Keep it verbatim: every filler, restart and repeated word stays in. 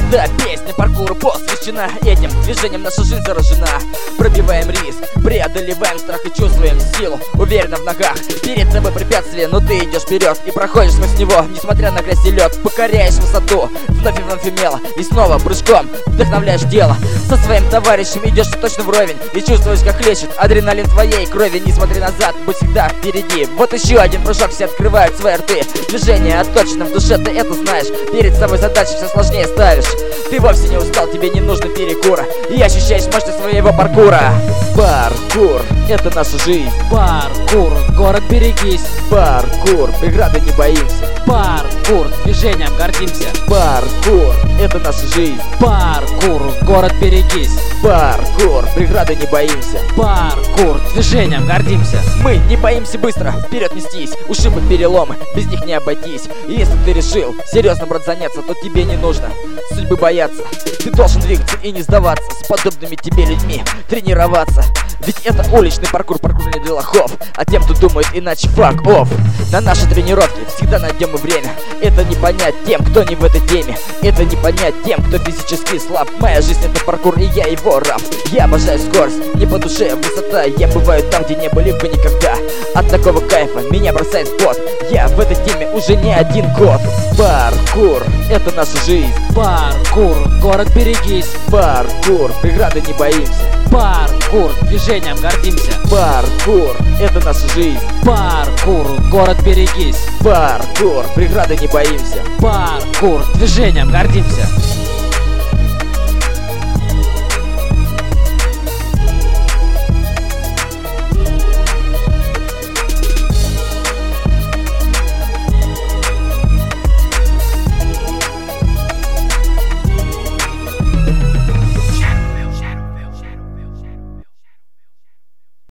Да, песня паркуру посвящена этим движением, наша жизнь заражена. Пробиваем риск, преодолеваем страх и чувствуем силу, уверенно в ногах. Перед тобой препятствие, но ты идешь вперед и проходишь сквозь него, несмотря на грязь и лед. Покоряешь высоту, вновь и вновь умело, и снова прыжком вдохновляешь тело. Со своим товарищем идешь точно вровень и чувствуешь, как лечит адреналин твоей крови. Не смотри назад, будь всегда впереди. Вот еще один прыжок, все открывают свои рты. Движение отточено в душе, ты это знаешь. Перед собой задачи все сложнее ставишь. Ты вовсе не устал, тебе не нужно перекура, и ощущаешь мощность своего паркура. Паркур — это наша жизнь. Паркур, город берегись. Паркур, преграды не боимся. Паркур, движением гордимся. Паркур — это наша жизнь. Паркур, город берегись. Паркур, преграды не боимся. Паркур, движением гордимся. Мы не боимся быстро вперед нестись. Ушибы, переломы, без них не обойтись. И если ты решил серьезно, брат, заняться, то тебе не нужно судьбы бояться. Ты должен двигаться и не сдаваться, с подобными тебе людьми тренироваться. Ведь это уличный паркур, паркур не для лохов, а тем, кто думает иначе, fuck off. На наши тренировки всегда найдем мы время. Это не понять тем, кто не в этой теме. Это не понять тем, кто физически слаб. Моя жизнь — это паркур, и я его раб. Я обожаю скорость, не по душе высота. Я бываю там, где не были бы никогда. От такого кайфа меня бросает в пот. Я в этой теме уже не один год. Паркур — это наша жизнь. Паркур, город берегись. Паркур, преграды не боимся. Паркур, движением гордимся. Паркур — это наша жизнь. Паркур, город берегись. Паркур, преграды не боимся. Паркур, движением гордимся.